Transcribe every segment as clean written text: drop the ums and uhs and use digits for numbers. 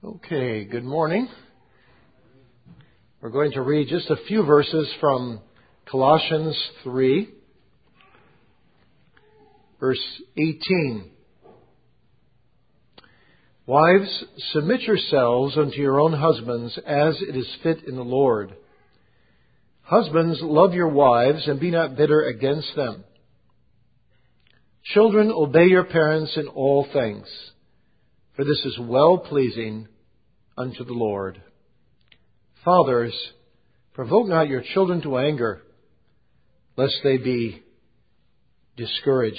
Okay, good morning. We're going to read just a few verses from Colossians 3, verse 18. Wives, submit yourselves unto your own husbands as it is fit in the Lord. Husbands, love your wives and be not bitter against them. Children, obey your parents in all things, for this is well-pleasing unto the Lord. Fathers, provoke not your children to anger, lest they be discouraged.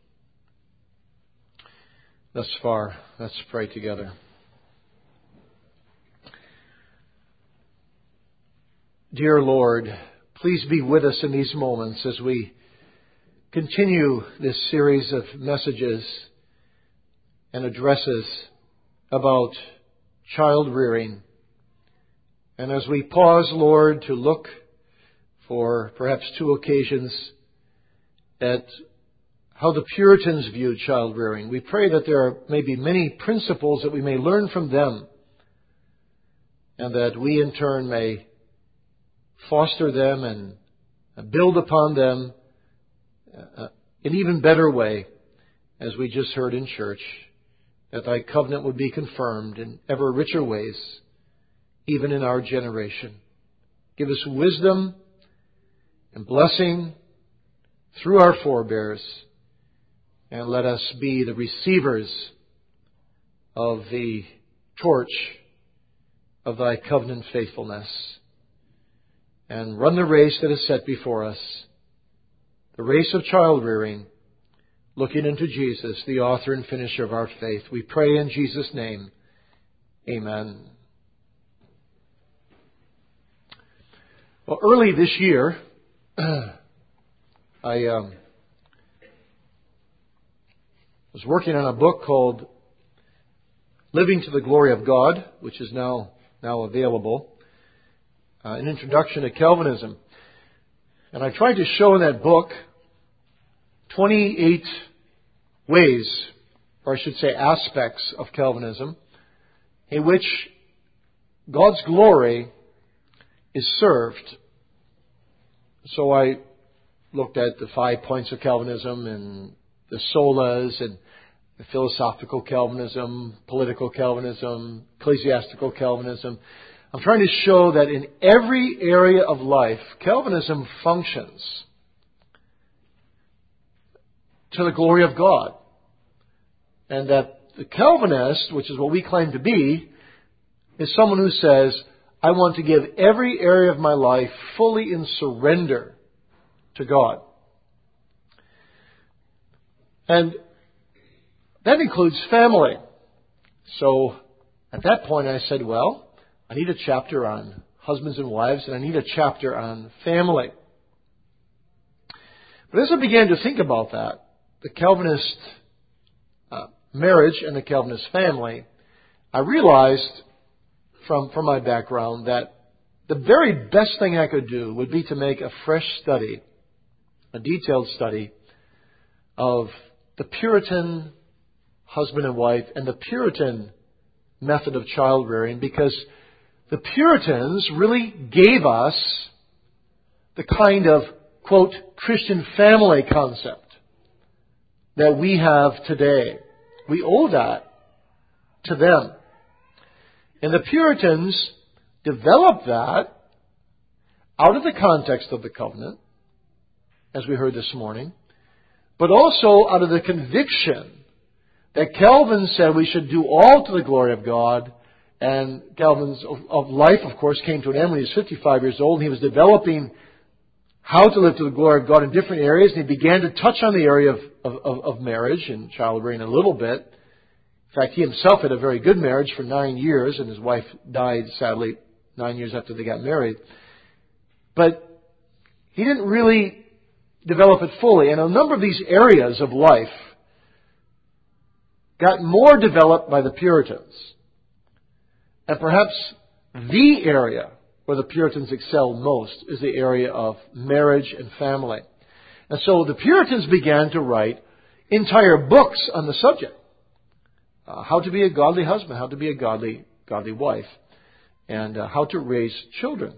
Thus far, let's pray together. Dear Lord, please be with us in these moments as we continue this series of messages and addresses about child rearing. And as we pause, Lord, to look for perhaps two occasions at how the Puritans viewed child rearing, we pray that there may be many principles that we may learn from them, and that we in turn may foster them and build upon them in even better way, as we just heard in church, that Thy covenant would be confirmed in ever richer ways, even in our generation. Give us wisdom and blessing through our forebears, and let us be the receivers of the torch of Thy covenant faithfulness, and run the race that is set before us, the race of child rearing, looking into Jesus, the author and finisher of our faith. We pray in Jesus' name. Amen. Well, early this year, I was working on a book called Living to the Glory of God, which is now available, an introduction to Calvinism. And I tried to show in that book 28 ways, or I should say aspects of Calvinism, in which God's glory is served. So I looked at the 5 points of Calvinism and the solas and the philosophical Calvinism, political Calvinism, ecclesiastical Calvinism. I'm trying to show that in every area of life, Calvinism functions to the glory of God. And that the Calvinist, which is what we claim to be, is someone who says, I want to give every area of my life fully in surrender to God. And that includes family. So at that point I said, well, I need a chapter on husbands and wives, and I need a chapter on family. But as I began to think about that, the Calvinist marriage and the Calvinist family, I realized from my background that the very best thing I could do would be to make a fresh study, a detailed study of the Puritan husband and wife and the Puritan method of child rearing, because the Puritans really gave us the kind of, quote, Christian family concept that we have today. We owe that to them. And the Puritans developed that out of the context of the covenant, as we heard this morning, but also out of the conviction that Calvin said we should do all to the glory of God. And Calvin's of life, of course, came to an end when he was 55 years old, and he was developing how to live to the glory of God in different areas, and he began to touch on the area of marriage and child rearing a little bit. In fact, he himself had a very good marriage for 9 years, and his wife died, sadly, 9 years after they got married. But he didn't really develop it fully. And a number of these areas of life got more developed by the Puritans. And perhaps the area where the Puritans excelled most is the area of marriage and family. And so the Puritans began to write entire books on the subject. How to be a godly husband, how to be a godly godly wife, and how to raise children.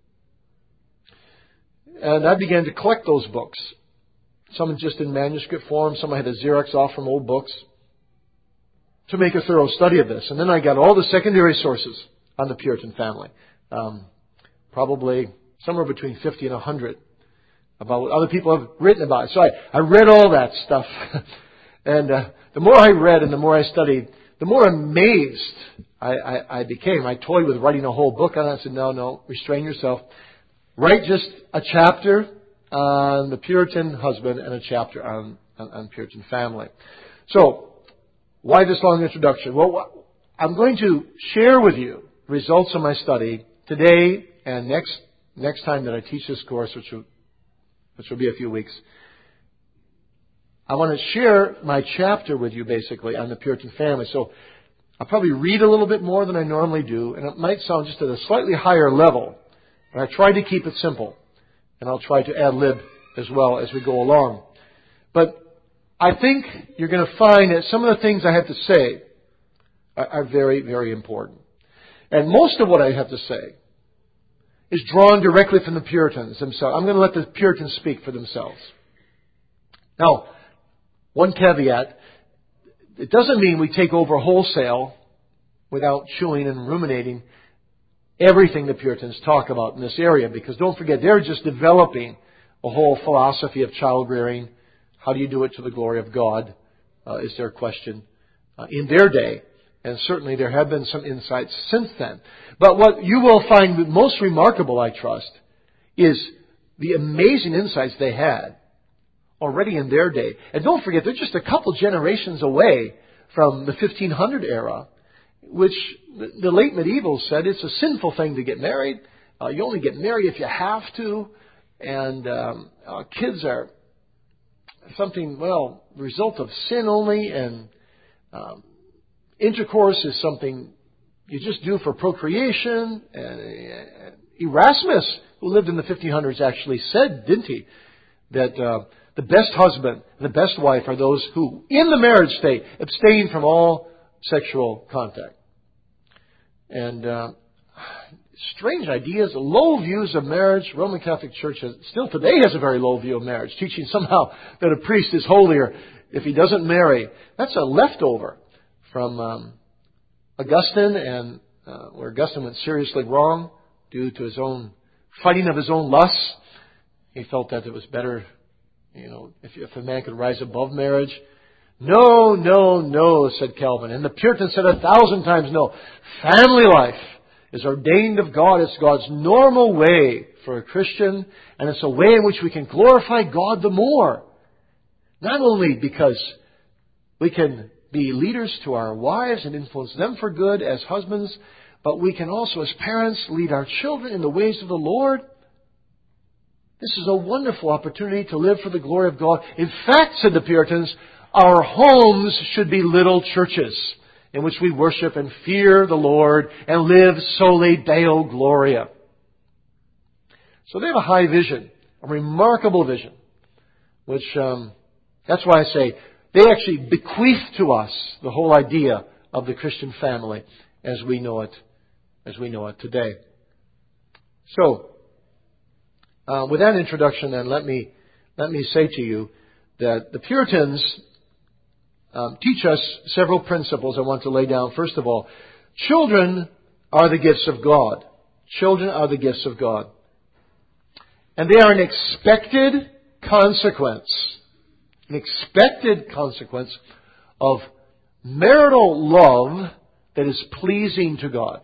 And I began to collect those books. Some just in manuscript form, some I had to Xerox off from old books to make a thorough study of this. And then I got all the secondary sources on the Puritan family. Probably somewhere between 50 and 100 about what other people have written about it. So I read all that stuff. And the more I read and the more I studied, the more amazed I became. I toyed with writing a whole book on it. I said, no, restrain yourself. Write just a chapter on the Puritan husband and a chapter on Puritan family. So, why this long introduction? Well, I'm going to share with you the results of my study today and next time that I teach this course, which will be a few weeks. I want to share my chapter with you basically on the Puritan family. So I'll probably read a little bit more than I normally do, and it might sound just at a slightly higher level. But I try to keep it simple, and I'll try to ad-lib as well as we go along. But I think you're going to find that some of the things I have to say are very, very important. And most of what I have to say is drawn directly from the Puritans themselves. I'm going to let the Puritans speak for themselves. Now, one caveat, it doesn't mean we take over wholesale without chewing and ruminating everything the Puritans talk about in this area, because don't forget, they're just developing a whole philosophy of child rearing. How do you do it to the glory of God, is their question in their day. And certainly there have been some insights since then. But what you will find most remarkable, I trust, is the amazing insights they had already in their day. And don't forget, they're just a couple generations away from the 1500 era, which the late medievals said it's a sinful thing to get married. You only get married if you have to. And kids are something, the result of sin only. And intercourse is something you just do for procreation. And Erasmus, who lived in the 1500s, actually said, didn't he, that the best husband and the best wife are those who, in the marriage state, abstain from all sexual contact. And strange ideas, low views of marriage. Roman Catholic Church still today has a very low view of marriage, teaching somehow that a priest is holier if he doesn't marry. That's a leftover from Augustine, and where Augustine went seriously wrong due to his own fighting of his own lusts. He felt that it was better, if a man could rise above marriage. No, said Calvin. And the Puritans said 1,000 times no. Family life is ordained of God. It's God's normal way for a Christian, and it's a way in which we can glorify God the more. Not only because we can be leaders to our wives and influence them for good as husbands, but we can also, as parents, lead our children in the ways of the Lord. This is a wonderful opportunity to live for the glory of God. In fact, said the Puritans, our homes should be little churches in which we worship and fear the Lord and live soli Deo Gloria. So they have a high vision, a remarkable vision, which that's why I say they actually bequeath to us the whole idea of the Christian family as we know it today. So, with that introduction, then let me say to you that the Puritans teach us several principles I want to lay down. First of all, children are the gifts of God. Children are the gifts of God. And they are an expected consequence. An expected consequence of marital love that is pleasing to God.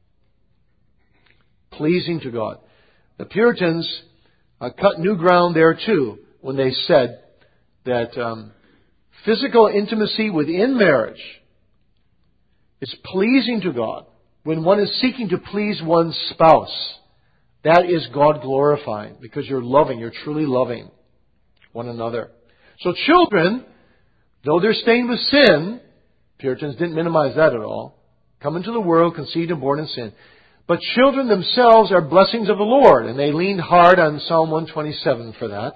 Pleasing to God. The Puritans cut new ground there too when they said that physical intimacy within marriage is pleasing to God. When one is seeking to please one's spouse, that is God glorifying, because you're truly loving one another. So children, though they're stained with sin, Puritans didn't minimize that at all, come into the world, conceived and born in sin. But children themselves are blessings of the Lord, and they leaned hard on Psalm 127 for that.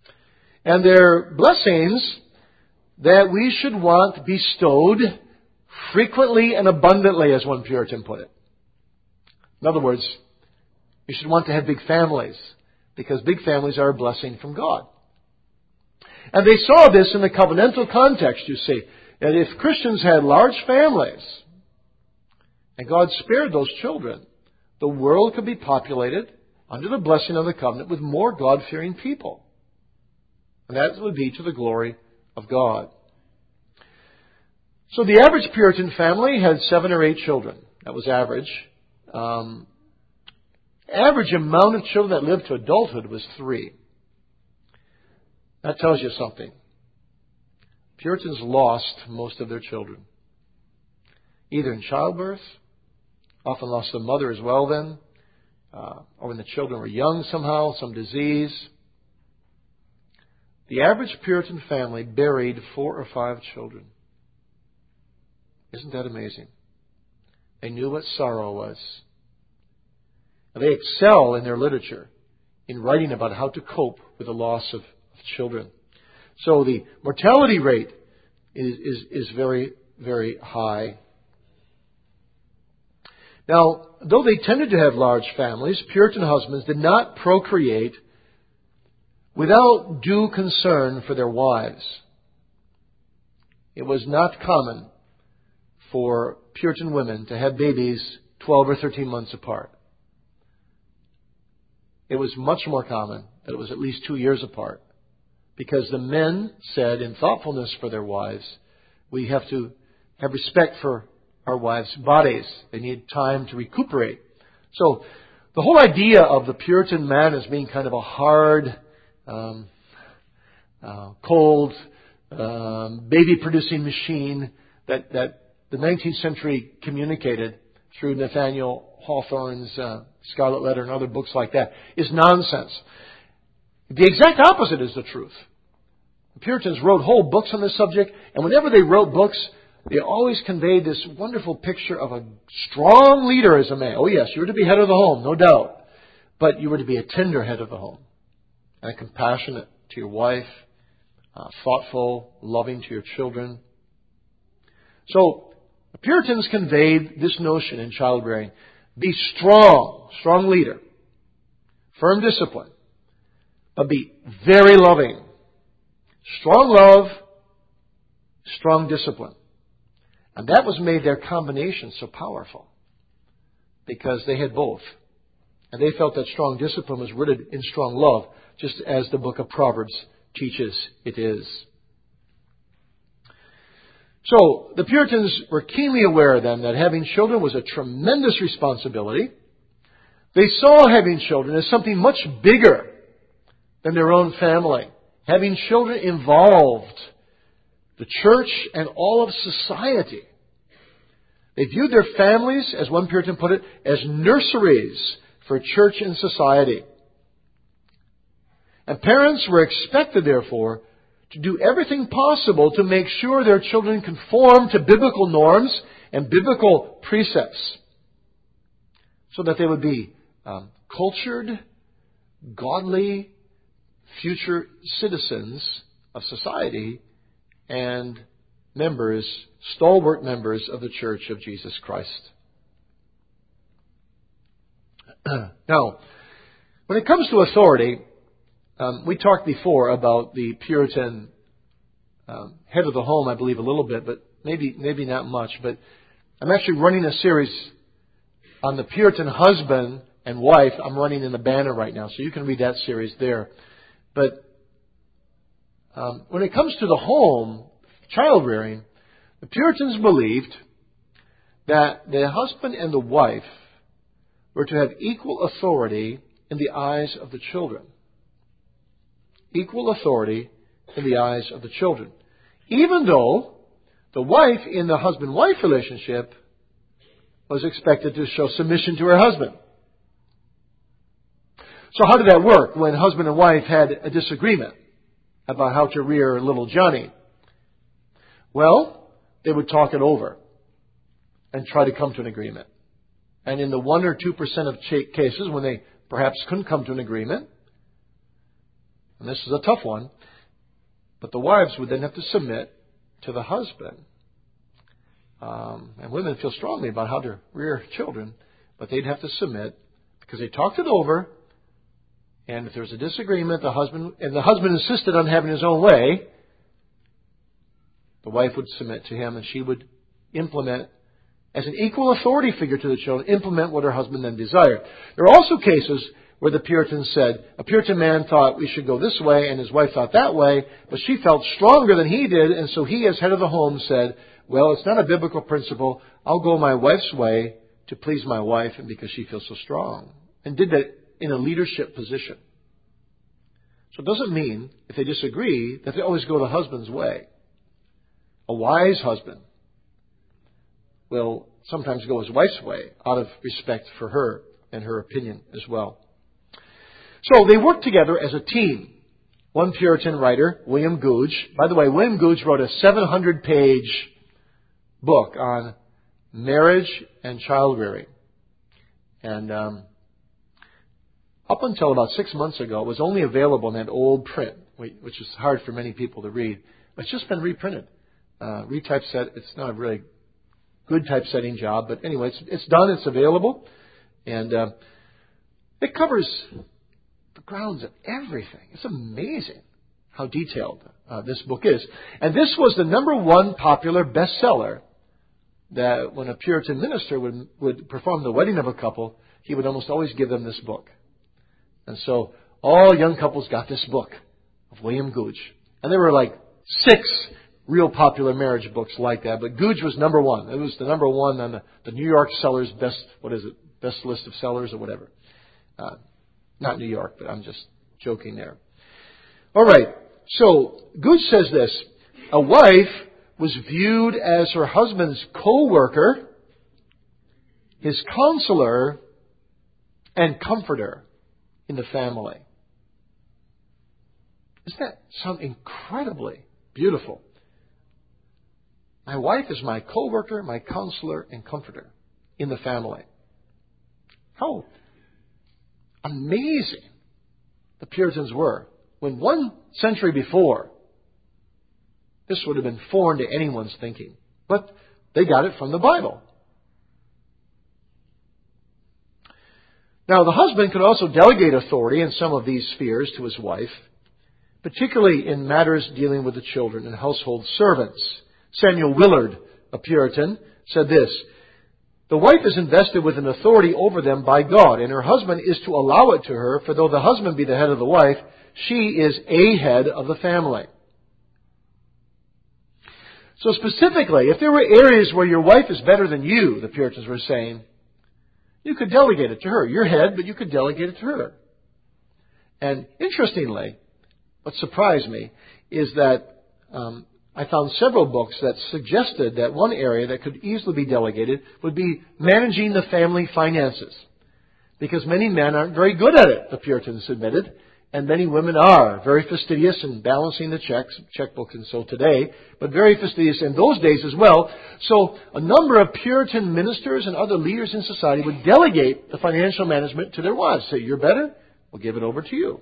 And they're blessings that we should want bestowed frequently and abundantly, as one Puritan put it. In other words, you should want to have big families, because big families are a blessing from God. And they saw this in the covenantal context, you see, that if Christians had large families, and God spared those children, the world could be populated under the blessing of the covenant with more God-fearing people. And that would be to the glory of God. So the average Puritan family had 7 or 8 children. That was average. Average amount of children that lived to adulthood was 3. That tells you something. Puritans lost most of their children, either in childbirth, often lost the mother as well then, or when the children were young somehow, some disease. The average Puritan family buried 4 or 5 children. Isn't that amazing? They knew what sorrow was. They excel in their literature in writing about how to cope with the loss of children. So the mortality rate is very, very high. Now, though they tended to have large families, Puritan husbands did not procreate without due concern for their wives. It was not common for Puritan women to have babies 12 or 13 months apart. It was much more common that it was at least 2 years apart, because the men said, in thoughtfulness for their wives, we have to have respect for our wives' bodies. They need time to recuperate. So the whole idea of the Puritan man as being kind of a hard, cold, baby-producing machine that the 19th century communicated through Nathaniel Hawthorne's Scarlet Letter and other books like that is nonsense. The exact opposite is the truth. The Puritans wrote whole books on this subject, and whenever they wrote books, they always conveyed this wonderful picture of a strong leader as a man. Oh yes, you were to be head of the home, no doubt. But you were to be a tender head of the home, and compassionate to your wife, thoughtful, loving to your children. So, the Puritans conveyed this notion in childbearing. Be strong leader, firm discipline, but be very loving. Strong love, strong discipline. And that was made their combination so powerful, because they had both. And they felt that strong discipline was rooted in strong love, just as the book of Proverbs teaches it is. So, the Puritans were keenly aware then that having children was a tremendous responsibility. They saw having children as something much bigger than their own family. Having children involved the church and all of society. They viewed their families, as one Puritan put it, as nurseries for church and society. And parents were expected, therefore, to do everything possible to make sure their children conform to biblical norms and biblical precepts, so that they would be cultured, godly, future citizens of society and stalwart members of the Church of Jesus Christ. Now, when it comes to authority, we talked before about the Puritan head of the home, I believe, a little bit, but maybe not much. But I'm actually running a series on the Puritan husband and wife. I'm running in the Banner right now, so you can read that series there. But when it comes to the home, child rearing, the Puritans believed that the husband and the wife were to have equal authority in the eyes of the children. Equal authority in the eyes of the children. Even though the wife in the husband-wife relationship was expected to show submission to her husband. So how did that work when husband and wife had a disagreement about how to rear little Johnny? Well, they would talk it over and try to come to an agreement. And in the 1 or 2% of cases when they perhaps couldn't come to an agreement, and this is a tough one, but the wives would then have to submit to the husband. And women feel strongly about how to rear children, but they'd have to submit because they talked it over. And if there was a disagreement, the husband insisted on having his own way, the wife would submit to him, and she would implement, as an equal authority figure to the children, implement what her husband then desired. There are also cases where the Puritans said, a Puritan man thought we should go this way, and his wife thought that way, but she felt stronger than he did, and so he, as head of the home, said, well, it's not a biblical principle. I'll go my wife's way to please my wife, and because she feels so strong. And did that in a leadership position. So it doesn't mean, if they disagree, that they always go the husband's way. A wise husband will sometimes go his wife's way out of respect for her and her opinion as well. So they worked together as a team. One Puritan writer, William Gouge. By the way, William Gouge wrote a 700-page book on marriage and child rearing. And up until about 6 months ago, it was only available in that old print, which is hard for many people to read. It's just been reprinted. Retypeset. It's not a really good typesetting job, but anyway, it's done. It's available, and it covers the grounds of everything. It's amazing how detailed this book is. And this was the #1 popular bestseller. That when a Puritan minister would perform the wedding of a couple, he would almost always give them this book. And so all young couples got this book of William Gouge. And there were like 6 real popular marriage books like that. But Gouge was #1. It was the #1 on the New York sellers best list of sellers or whatever. Not New York, but I'm just joking there. All right. So Gouge says this. A wife was viewed as her husband's co-worker, his counselor, and comforter in the family. Doesn't that sound incredibly beautiful? My wife is my co-worker, my counselor, and comforter in the family. How amazing the Puritans were. When 1 century before, this would have been foreign to anyone's thinking. But they got it from the Bible. Now, the husband could also delegate authority in some of these spheres to his wife, particularly in matters dealing with the children and household servants. Samuel Willard, a Puritan, said this, the wife is invested with an authority over them by God, and her husband is to allow it to her, for though the husband be the head of the wife, she is a head of the family. So specifically, if there were areas where your wife is better than you, the Puritans were saying, you could delegate it to her. You're head, but you could delegate it to her. And interestingly, what surprised me is that I found several books that suggested that one area that could easily be delegated would be managing the family finances. Because many men aren't very good at it, the Puritans admitted. And many women are very fastidious in balancing the checkbook and so today, but very fastidious in those days as well. So a number of Puritan ministers and other leaders in society would delegate the financial management to their wives. Say, you're better? We'll give it over to you.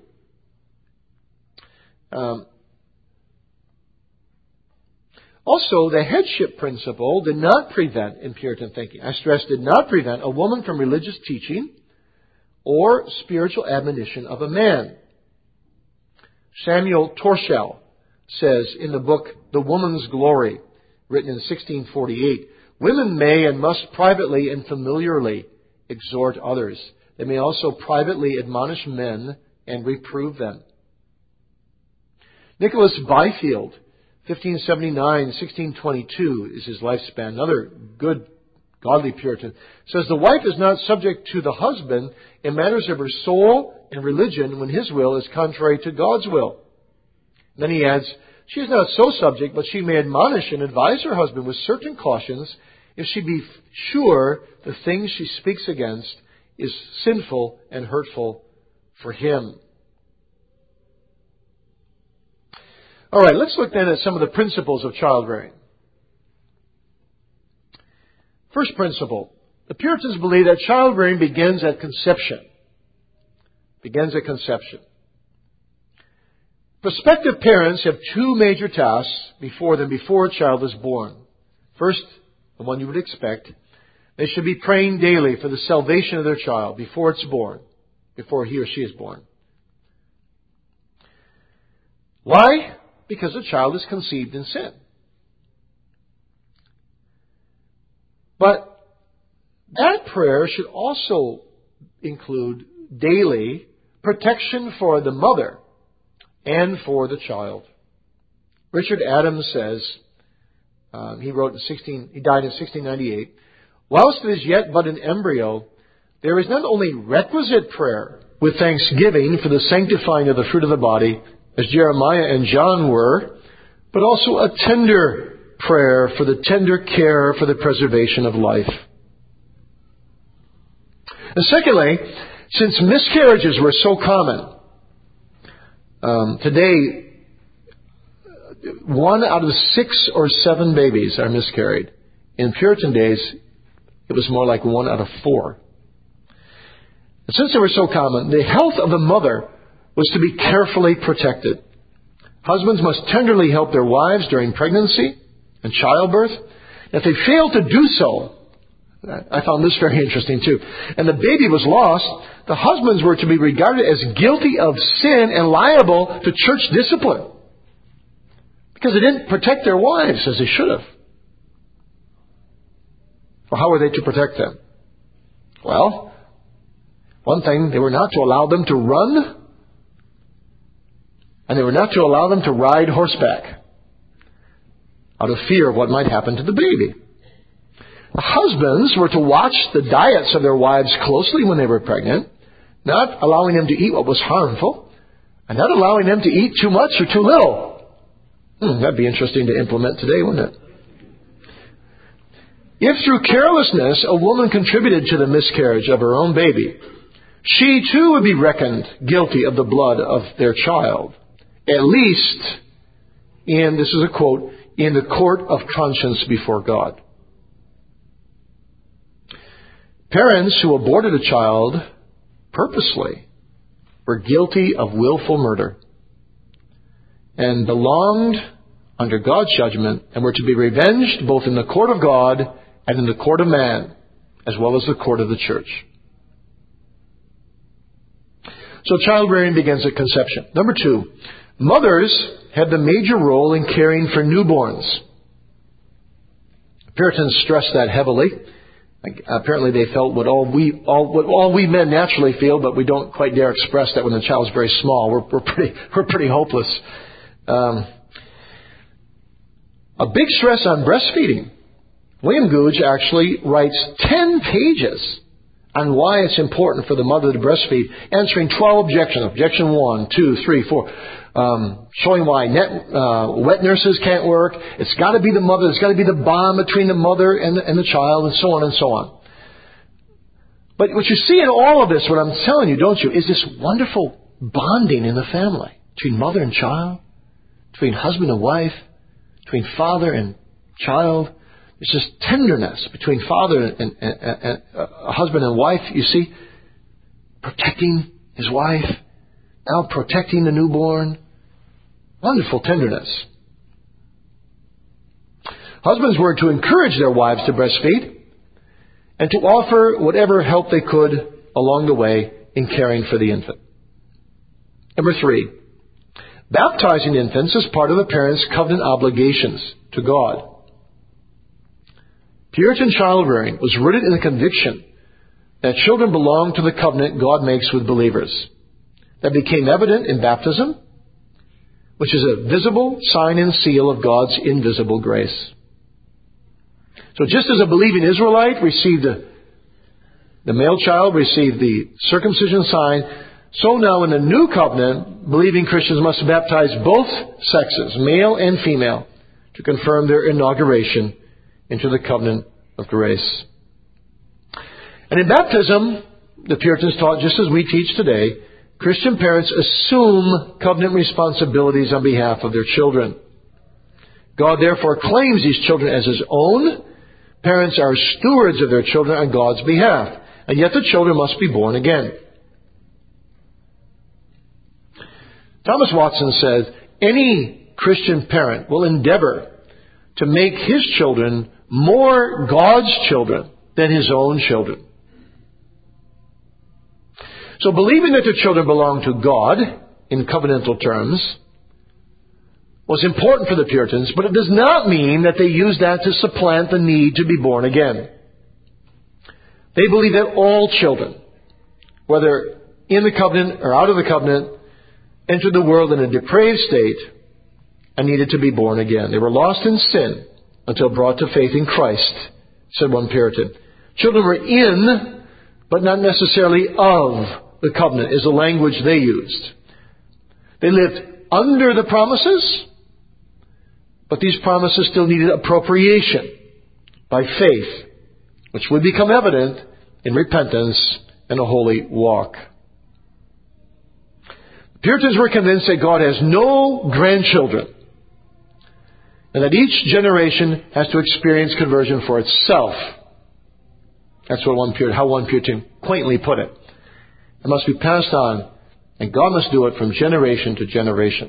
Also, the headship principle did not prevent, in Puritan thinking, I stress, did not prevent a woman from religious teaching or spiritual admonition of a man. Samuel Torshall says in the book The Woman's Glory, written in 1648, women may and must privately and familiarly exhort others. They may also privately admonish men and reprove them. Nicholas Byfield, 1579-1622 is his lifespan, another good godly Puritan, says the wife is not subject to the husband in matters of her soul and religion when his will is contrary to God's will. And then he adds, she is not so subject, but she may admonish and advise her husband with certain cautions if she be sure the thing she speaks against is sinful and hurtful for him. All right, let's look then at some of the principles of child rearing. First principle, the Puritans believe that child rearing begins at conception. Prospective parents have 2 major tasks before them before a child is born. First, the one you would expect, they should be praying daily for the salvation of their child before it's born, before he or she is born. Why? Because the child is conceived in sin. But that prayer should also include daily protection for the mother and for the child. Richard Adams says, he died in 1698, whilst it is yet but an embryo, there is not only requisite prayer with thanksgiving for the sanctifying of the fruit of the body, as Jeremiah and John were, but also a tender prayer for the tender care for the preservation of life. And secondly, since miscarriages were so common, today 1 out of 6 or 7 babies are miscarried. In Puritan days, it was more like 1 out of 4. And since they were so common, the health of the mother was to be carefully protected. Husbands must tenderly help their wives during pregnancy and childbirth. If they fail to do so, I found this very interesting too, and the baby was lost, the husbands were to be regarded as guilty of sin and liable to church discipline, because they didn't protect their wives as they should have. Well, how were they to protect them? Well, one thing, they were not to allow them to run, and they were not to allow them to ride horseback, out of fear of what might happen to the baby. The husbands were to watch the diets of their wives closely when they were pregnant, not allowing them to eat what was harmful, and not allowing them to eat too much or too little. That'd be interesting to implement today, wouldn't it? If through carelessness a woman contributed to the miscarriage of her own baby, she too would be reckoned guilty of the blood of their child, at least in, this is a quote, in the court of conscience before God. Parents who aborted a child purposely were guilty of willful murder and belonged under God's judgment and were to be revenged both in the court of God and in the court of man, as well as the court of the church. So child rearing begins at conception. Number 2, mothers had the major role in caring for newborns. Puritans stressed that heavily. Apparently they felt what all we men naturally feel, but we don't quite dare express that when the child is very small. We're pretty hopeless. A big stress on breastfeeding. William Gouge actually writes 10 pages on why it's important for the mother to breastfeed, answering 12 objections. Objection 1, 2, 3, 4. Showing why wet nurses can't work. It's got to be the mother. It's got to be the bond between the mother and the child, and so on and so on. But what you see in all of this, what I'm telling you, don't you, is this wonderful bonding in the family between mother and child, between husband and wife, between father and child. It's just tenderness between father and husband and wife, you see, protecting his wife, now protecting the newborn. Wonderful tenderness. Husbands were to encourage their wives to breastfeed and to offer whatever help they could along the way in caring for the infant. Number 3, baptizing infants is part of the parents' covenant obligations to God. Puritan child rearing was rooted in the conviction that children belong to the covenant God makes with believers. That became evident in baptism, which is a visible sign and seal of God's invisible grace. So just as a believing Israelite received the male child received the circumcision sign, so now in the new covenant, believing Christians must baptize both sexes, male and female, to confirm their inauguration into the covenant of grace. And in baptism, the Puritans taught, just as we teach today, Christian parents assume covenant responsibilities on behalf of their children. God therefore claims these children as His own. Parents are stewards of their children on God's behalf. And yet the children must be born again. Thomas Watson says, any Christian parent will endeavor to make his children more God's children than his own children. So believing that their children belong to God in covenantal terms was important for the Puritans, but it does not mean that they used that to supplant the need to be born again. They believed that all children, whether in the covenant or out of the covenant, entered the world in a depraved state and needed to be born again. They were lost in sin until brought to faith in Christ, said one Puritan. Children were in, but not necessarily of, the covenant, is the language they used. They lived under the promises, but these promises still needed appropriation by faith, which would become evident in repentance and a holy walk. The Puritans were convinced that God has no grandchildren, and that each generation has to experience conversion for itself. That's how one Puritan quaintly put it. It must be passed on, and God must do it from generation to generation.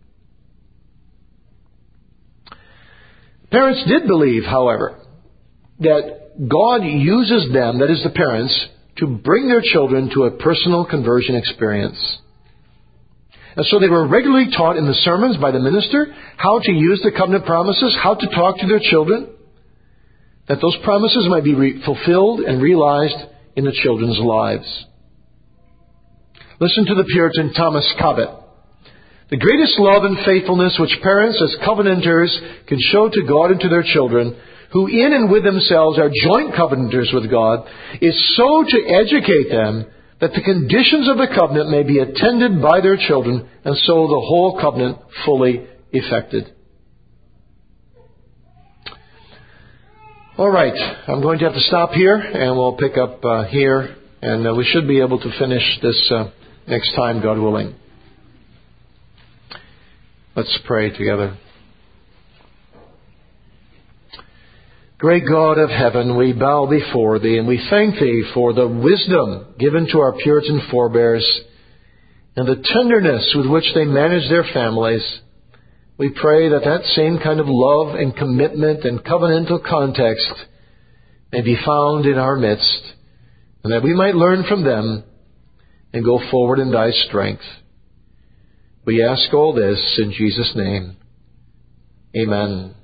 Parents did believe, however, that God uses them, that is the parents, to bring their children to a personal conversion experience. And so they were regularly taught in the sermons by the minister how to use the covenant promises, how to talk to their children, that those promises might be fulfilled and realized in the children's lives. Listen to the Puritan Thomas Cobbett. The greatest love and faithfulness which parents as covenanters can show to God and to their children, who in and with themselves are joint covenanters with God, is so to educate them that the conditions of the covenant may be attended by their children, and so the whole covenant fully effected. All right, I'm going to have to stop here, and we'll pick up here, and we should be able to finish this next time, God willing. Let's pray together. Great God of heaven, we bow before Thee, and we thank Thee for the wisdom given to our Puritan forebears and the tenderness with which they managed their families. We pray that that same kind of love and commitment and covenantal context may be found in our midst, and that we might learn from them and go forward in Thy strength. We ask all this in Jesus' name. Amen.